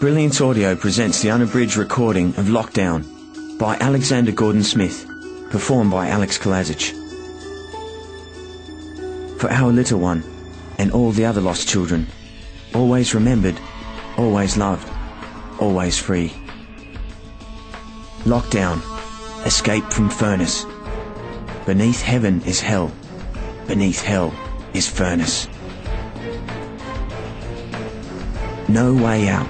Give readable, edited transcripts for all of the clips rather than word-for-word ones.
Brilliance Audio presents the unabridged recording of Lockdown by Alexander Gordon Smith, performed by Alex Kolazic. For our little one and all the other lost children, always remembered, always loved, always free. Lockdown, escape from furnace. Beneath heaven is hell, beneath hell is furnace. No way out.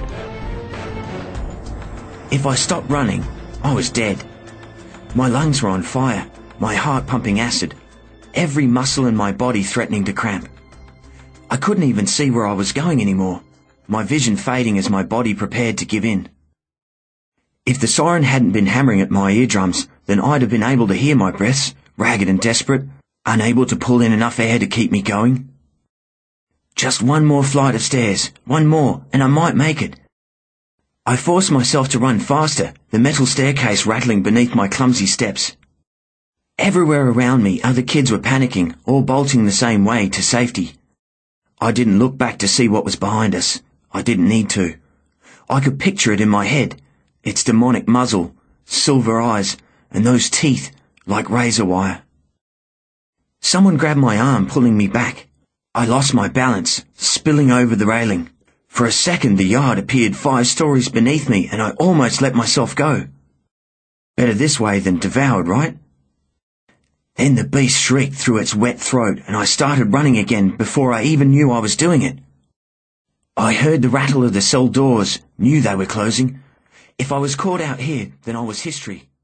If I stopped running, I was dead. My lungs were on fire, my heart pumping acid, every muscle in my body threatening to cramp. I couldn't even see where I was going anymore, my vision fading as my body prepared to give in. If the siren hadn't been hammering at my eardrums, then I'd have been able to hear my breaths, ragged and desperate, unable to pull in enough air to keep me going. Just one more flight of stairs, one more, and I might make it. I forced myself to run faster, the metal staircase rattling beneath my clumsy steps. Everywhere around me, other kids were panicking, all bolting the same way to safety. I didn't look back to see what was behind us. I didn't need to. I could picture it in my head, its demonic muzzle, silver eyes, and those teeth like razor wire. Someone grabbed my arm, pulling me back. I lost my balance, spilling over the railing. For a second the yard appeared 5 stories beneath me and I almost let myself go. Better this way than devoured, right? Then the beast shrieked through its wet throat and I started running again before I even knew I was doing it. I heard the rattle of the cell doors, knew they were closing. If I was caught out here, then I was history.